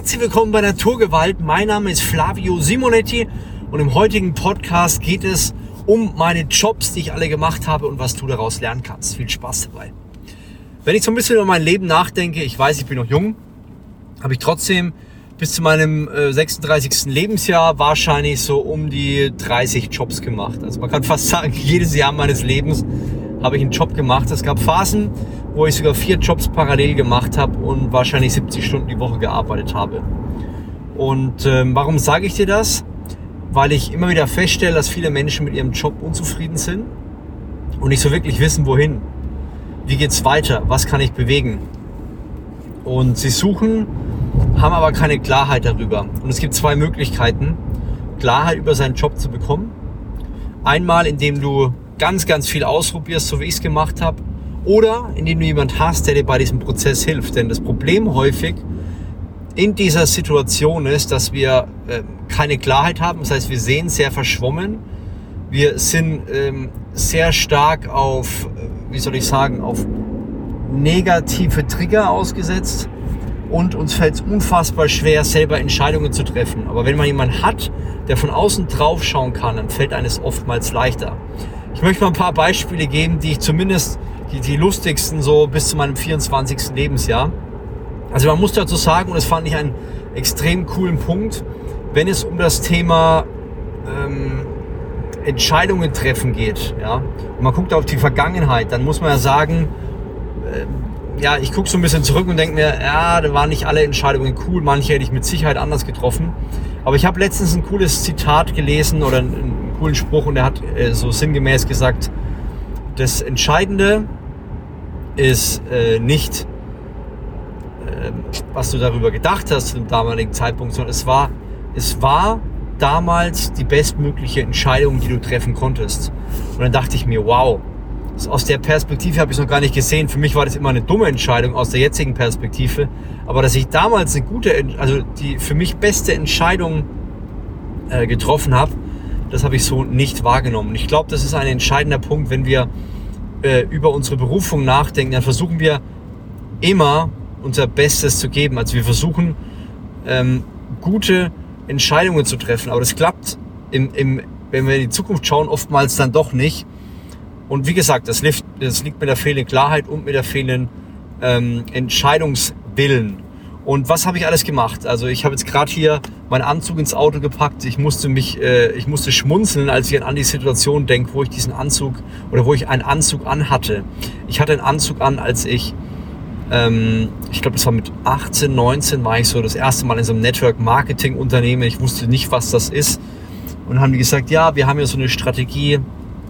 Herzlich willkommen bei Naturgewalt. Mein Name ist Flavio Simonetti und im heutigen Podcast geht es um meine Jobs, die ich alle gemacht habe und was du daraus lernen kannst. Viel Spaß dabei. Wenn ich so ein bisschen über mein Leben nachdenke, ich weiß, ich bin noch jung, habe ich trotzdem bis zu meinem 36. Lebensjahr wahrscheinlich so um die 30 Jobs gemacht. Also man kann fast sagen, jedes Jahr meines Lebens habe ich einen Job gemacht. Es gab Phasen, wo ich sogar 4 Jobs parallel gemacht habe und wahrscheinlich 70 Stunden die Woche gearbeitet habe. Und warum sage ich dir das? Weil ich immer wieder feststelle, dass viele Menschen mit ihrem Job unzufrieden sind und nicht so wirklich wissen, wohin. Wie geht's weiter? Was kann ich bewegen? Und sie suchen, haben aber keine Klarheit darüber. Und es gibt 2 Möglichkeiten, Klarheit über seinen Job zu bekommen. Einmal, indem du ganz, ganz viel ausprobierst, so wie ich es gemacht habe. Oder indem du jemanden hast, der dir bei diesem Prozess hilft. Denn das Problem häufig in dieser Situation ist, dass wir keine Klarheit haben. Das heißt, wir sehen sehr verschwommen. Wir sind sehr stark auf, auf negative Trigger ausgesetzt. Und uns fällt es unfassbar schwer, selber Entscheidungen zu treffen. Aber wenn man jemanden hat, der von außen drauf schauen kann, dann fällt eines oftmals leichter. Ich möchte mal ein paar Beispiele geben, die ich zumindest, die lustigsten, so bis zu meinem 24. Lebensjahr. Also man muss dazu sagen, und das fand ich einen extrem coolen Punkt, wenn es um das Thema Entscheidungen treffen geht, ja, und man guckt auf die Vergangenheit, dann muss man ja sagen, ich gucke so ein bisschen zurück und denke mir, ja, da waren nicht alle Entscheidungen cool, manche hätte ich mit Sicherheit anders getroffen. Aber ich habe letztens ein cooles Zitat gelesen oder einen coolen Spruch und der hat so sinngemäß gesagt, das Entscheidende ist nicht, was du darüber gedacht hast zu dem damaligen Zeitpunkt, sondern es war damals die bestmögliche Entscheidung, die du treffen konntest. Und dann dachte ich mir, wow, aus der Perspektive habe ich es noch gar nicht gesehen. Für mich war das immer eine dumme Entscheidung aus der jetzigen Perspektive. Aber dass ich damals die für mich beste Entscheidung getroffen habe, das habe ich so nicht wahrgenommen. Und ich glaube, das ist ein entscheidender Punkt, wenn wir über unsere Berufung nachdenken, dann versuchen wir immer unser Bestes zu geben. Also wir versuchen gute Entscheidungen zu treffen. Aber das klappt, wenn wir in die Zukunft schauen, oftmals dann doch nicht. Und wie gesagt, das liegt mit der fehlenden Klarheit und mit der fehlenden Entscheidungswillen. Und was habe ich alles gemacht? Also ich habe jetzt gerade hier meinen Anzug ins Auto gepackt. Ich musste schmunzeln, als ich an die Situation denke, wo ich diesen Anzug oder wo ich einen Anzug anhatte. Ich hatte einen Anzug an, als ich glaube, das war mit 18, 19, war ich so das erste Mal in so einem Network-Marketing-Unternehmen. Ich wusste nicht, was das ist. Und dann haben die gesagt, ja, wir haben ja so eine Strategie,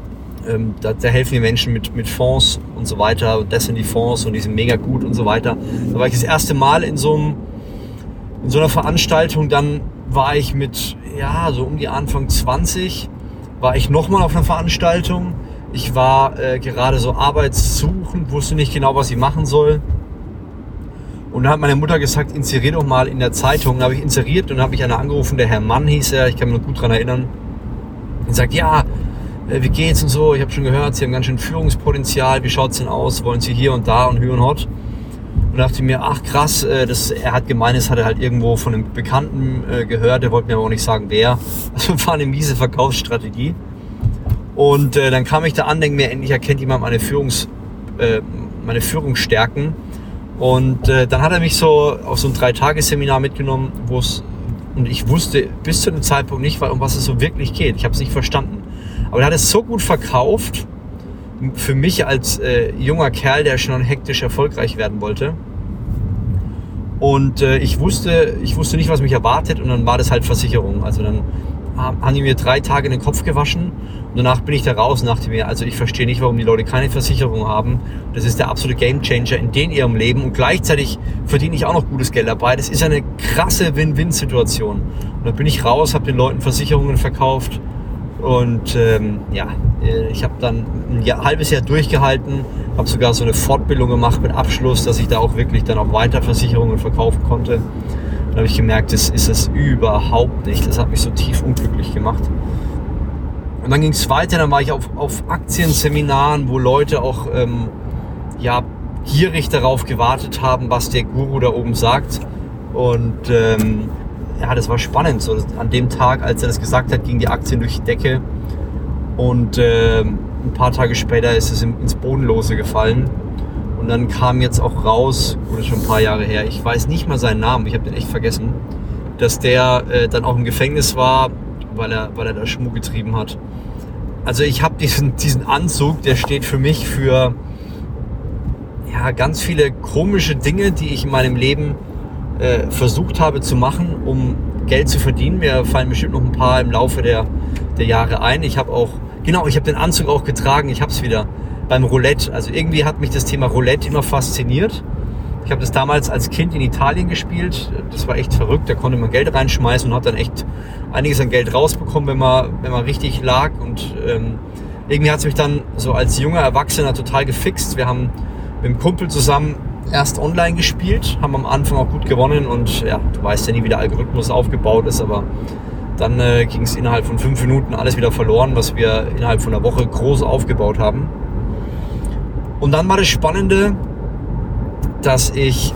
da helfen wir Menschen mit Fonds und so weiter. Und das sind die Fonds und die sind mega gut und so weiter. Da war ich das erste Mal in so einer Veranstaltung. Dann war ich so um die Anfang 20, war ich nochmal auf einer Veranstaltung. Ich war gerade so arbeitssuchend, wusste nicht genau, was ich machen soll. Und dann hat meine Mutter gesagt, inserier doch mal in der Zeitung. Da habe ich inseriert und habe ich einer angerufen, der Herr Mann hieß er, ich kann mich noch gut daran erinnern. Und sagt, ja, wie geht's und so, ich habe schon gehört, Sie haben ganz schön Führungspotenzial, wie schaut's denn aus, wollen Sie hier und da und hü und hot? Und dachte mir, ach krass, er hat gemeint, das hat er halt irgendwo von einem Bekannten gehört, der wollte mir aber auch nicht sagen, wer. Also war eine miese Verkaufsstrategie. Und dann kam ich da an, denke mir, endlich erkennt jemand meine Führungsstärken. Und dann hat er mich so auf so ein 3-Tage-Seminar mitgenommen, und ich wusste bis zu dem Zeitpunkt nicht, um was es so wirklich geht. Ich habe es nicht verstanden. Aber er hat es so gut verkauft, für mich als junger Kerl, der schon hektisch erfolgreich werden wollte. Und ich wusste nicht, was mich erwartet, und dann war das halt Versicherung. Also dann haben die mir 3 Tage den Kopf gewaschen und danach bin ich da raus und dachte mir, also ich verstehe nicht, warum die Leute keine Versicherung haben. Das ist der absolute Gamechanger in ihrem Leben und gleichzeitig verdiene ich auch noch gutes Geld dabei. Das ist eine krasse Win-Win-Situation. Und dann bin ich raus, habe den Leuten Versicherungen verkauft und ich habe dann ein halbes Jahr durchgehalten, habe sogar so eine Fortbildung gemacht mit Abschluss, dass ich da auch wirklich dann auch weiter Versicherungen verkaufen konnte. Dann habe ich gemerkt, das ist es überhaupt nicht. Das hat mich so tief unglücklich gemacht. Und dann ging es weiter, dann war ich auf Aktienseminaren, wo Leute auch gierig darauf gewartet haben, was der Guru da oben sagt. Und das war spannend. So, an dem Tag, als er das gesagt hat, gingen die Aktien durch die Decke. Und ein paar Tage später ist es ins Bodenlose gefallen. Und dann kam jetzt auch raus, das ist schon ein paar Jahre her, ich weiß nicht mal seinen Namen, ich habe den echt vergessen, dass der dann auch im Gefängnis war, weil er da Schmuck getrieben hat. Also ich habe diesen Anzug, der steht für mich für ganz viele komische Dinge, die ich in meinem Leben versucht habe zu machen, um Geld zu verdienen. Mir fallen bestimmt noch ein paar im Laufe der Jahre ein. Ich habe den Anzug auch getragen, ich habe es wieder beim Roulette. Also irgendwie hat mich das Thema Roulette immer fasziniert. Ich habe das damals als Kind in Italien gespielt. Das war echt verrückt. Da konnte man Geld reinschmeißen und hat dann echt einiges an Geld rausbekommen, wenn man richtig lag. Und irgendwie hat es mich dann so als junger Erwachsener total gefixt. Wir haben mit dem Kumpel zusammen erst online gespielt, haben am Anfang auch gut gewonnen. Und ja, du weißt ja nie, wie der Algorithmus aufgebaut ist, aber dann ging es innerhalb von 5 Minuten alles wieder verloren, was wir innerhalb von einer Woche groß aufgebaut haben. Und dann war das Spannende, dass ich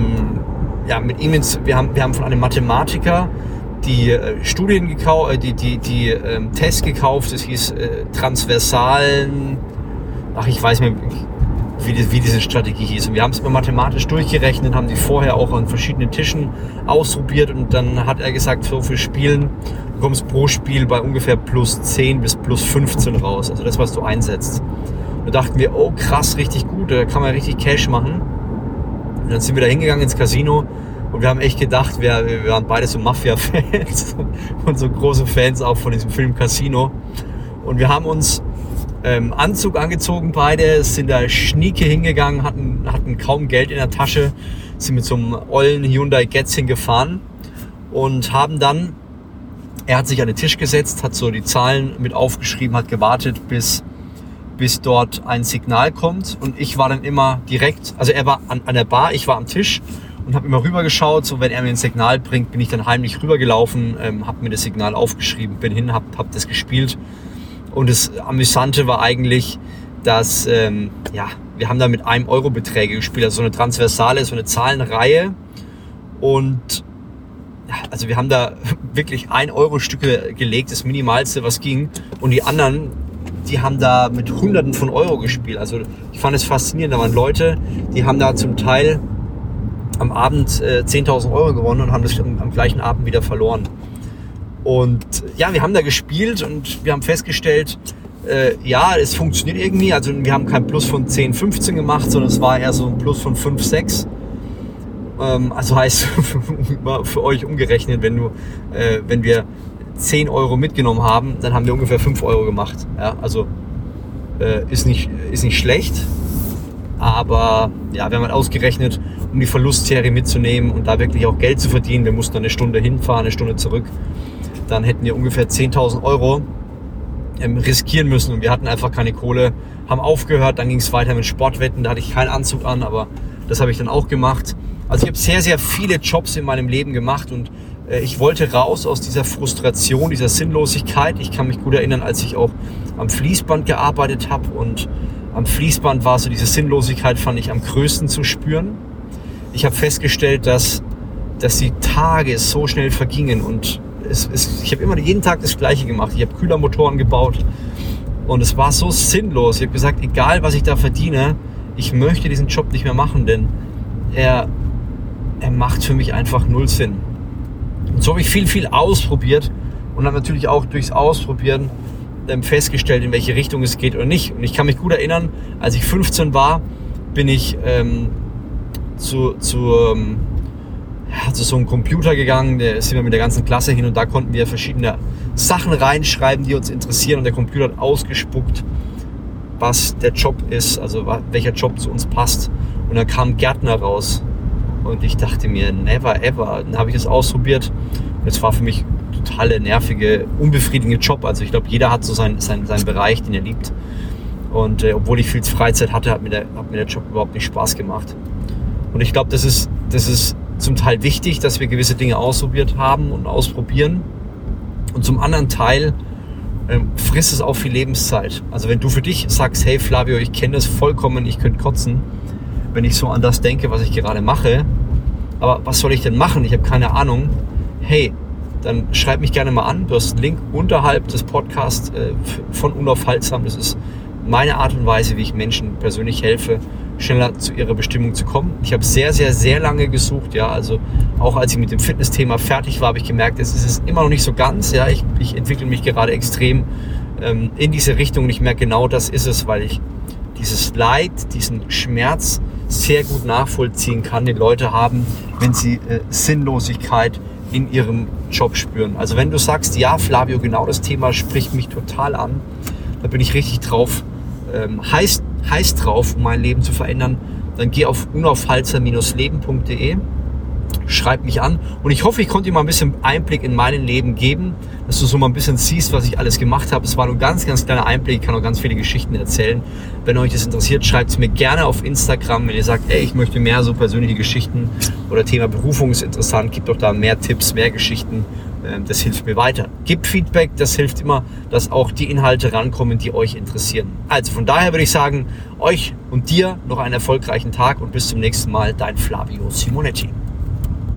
mit ihm wir haben von einem Mathematiker die Studien gekauft, die Tests gekauft. Das hieß Transversalen. Ich weiß nicht mehr, wie diese Strategie hieß. Und wir haben es immer mathematisch durchgerechnet, haben die vorher auch an verschiedenen Tischen ausprobiert. Und dann hat er gesagt, so für Spielen, du kommst pro Spiel bei ungefähr plus 10 bis plus 15 raus. Also das, was du einsetzt. Da dachten wir, oh krass, richtig gut, da kann man richtig Cash machen. Und dann sind wir da hingegangen ins Casino und wir haben echt gedacht, wir waren beide so Mafia-Fans und so große Fans auch von diesem Film Casino. Und wir haben uns Anzug angezogen beide, sind da schnieke hingegangen, hatten kaum Geld in der Tasche, sind mit so einem ollen Hyundai Getzing gefahren und haben dann, er hat sich an den Tisch gesetzt, hat so die Zahlen mit aufgeschrieben, hat gewartet, bis dort ein Signal kommt, und ich war dann immer direkt, also er war an der Bar, ich war am Tisch und habe immer rüber geschaut, so wenn er mir ein Signal bringt, bin ich dann heimlich rübergelaufen, habe mir das Signal aufgeschrieben, bin hin, hab das gespielt. Und das Amüsante war eigentlich, dass wir haben da mit 1 Euro Beträge gespielt, also so eine Transversale, so eine Zahlenreihe, und also wir haben da wirklich 1 Euro Stücke gelegt, das Minimalste, was ging, und die anderen, die haben da mit Hunderten von Euro gespielt. Also ich fand es faszinierend. Da waren Leute, die haben da zum Teil am Abend 10.000 Euro gewonnen und haben das am gleichen Abend wieder verloren. Und ja, wir haben da gespielt und wir haben festgestellt, es funktioniert irgendwie. Also wir haben kein Plus von 10, 15 gemacht, sondern es war eher so ein Plus von 5, 6. Also heißt für euch umgerechnet, wenn wir 10 Euro mitgenommen haben, dann haben wir ungefähr 5 Euro gemacht. Ja, also ist nicht schlecht, aber ja, wir haben halt ausgerechnet, um die Verlustserie mitzunehmen und da wirklich auch Geld zu verdienen. Wir mussten dann eine Stunde hinfahren, eine Stunde zurück. Dann hätten wir ungefähr 10.000 Euro riskieren müssen und wir hatten einfach keine Kohle, haben aufgehört. Dann ging es weiter mit Sportwetten, da hatte ich keinen Anzug an, aber das habe ich dann auch gemacht. Also ich habe sehr, sehr viele Jobs in meinem Leben gemacht und ich wollte raus aus dieser Frustration, dieser Sinnlosigkeit. Ich kann mich gut erinnern, als ich auch am Fließband gearbeitet habe, und am Fließband war so diese Sinnlosigkeit, fand ich am größten zu spüren. Ich habe festgestellt, dass die Tage so schnell vergingen und ich habe immer jeden Tag das Gleiche gemacht. Ich habe Kühlermotoren gebaut und es war so sinnlos. Ich habe gesagt, egal was ich da verdiene, ich möchte diesen Job nicht mehr machen, denn er macht für mich einfach null Sinn. Und so habe ich viel ausprobiert und habe natürlich auch durchs Ausprobieren festgestellt, in welche Richtung es geht oder nicht. Und ich kann mich gut erinnern, als ich 15 war, bin ich zu so einem Computer gegangen, da sind wir mit der ganzen Klasse hin und da konnten wir verschiedene Sachen reinschreiben, die uns interessieren, und der Computer hat ausgespuckt, was der Job ist, also welcher Job zu uns passt. Und dann kam Gärtner raus. Und ich dachte mir, never ever. Dann habe ich es ausprobiert. Und es war für mich total nervige, unbefriedigende Job. Also ich glaube, jeder hat so seinen Bereich, den er liebt. Und obwohl ich viel Freizeit hatte, hat mir der Job überhaupt nicht Spaß gemacht. Und ich glaube, das ist zum Teil wichtig, dass wir gewisse Dinge ausprobiert haben und ausprobieren. Und zum anderen Teil frisst es auch viel Lebenszeit. Also wenn du für dich sagst, hey Flavio, ich kenne das vollkommen, ich könnte kotzen, wenn ich so an das denke, was ich gerade mache. aber was soll ich denn machen? Ich habe keine Ahnung. Hey, dann schreib mich gerne mal an. Du hast einen Link unterhalb des Podcasts von Unaufhaltsam. Das ist meine Art und Weise, wie ich Menschen persönlich helfe, schneller zu ihrer Bestimmung zu kommen. Ich habe sehr, sehr, sehr lange gesucht. Ja, also auch als ich mit dem Fitnessthema fertig war, habe ich gemerkt, es ist immer noch nicht so ganz. Ja, ich entwickle mich gerade extrem in diese Richtung und ich merke, genau das ist es, weil ich dieses Leid, diesen Schmerz sehr gut nachvollziehen kann, den Leute haben, wenn sie Sinnlosigkeit in ihrem Job spüren. Also wenn du sagst, ja Flavio, genau das Thema spricht mich total an, da bin ich richtig drauf, heiß drauf, um mein Leben zu verändern, dann geh auf unaufhaltsam-leben.de, schreib mich an und ich hoffe, ich konnte dir mal ein bisschen Einblick in mein Leben geben, dass du so mal ein bisschen siehst, was ich alles gemacht habe. Es war nur ein ganz, ganz kleiner Einblick, ich kann auch ganz viele Geschichten erzählen. Wenn euch das interessiert, schreibt es mir gerne auf Instagram, wenn ihr sagt, ey, ich möchte mehr so persönliche Geschichten oder Thema Berufung ist interessant, gibt doch da mehr Tipps, mehr Geschichten, das hilft mir weiter. Gebt Feedback, das hilft immer, dass auch die Inhalte rankommen, die euch interessieren. Also von daher würde ich sagen, euch und dir noch einen erfolgreichen Tag und bis zum nächsten Mal, dein Flavio Simonetti.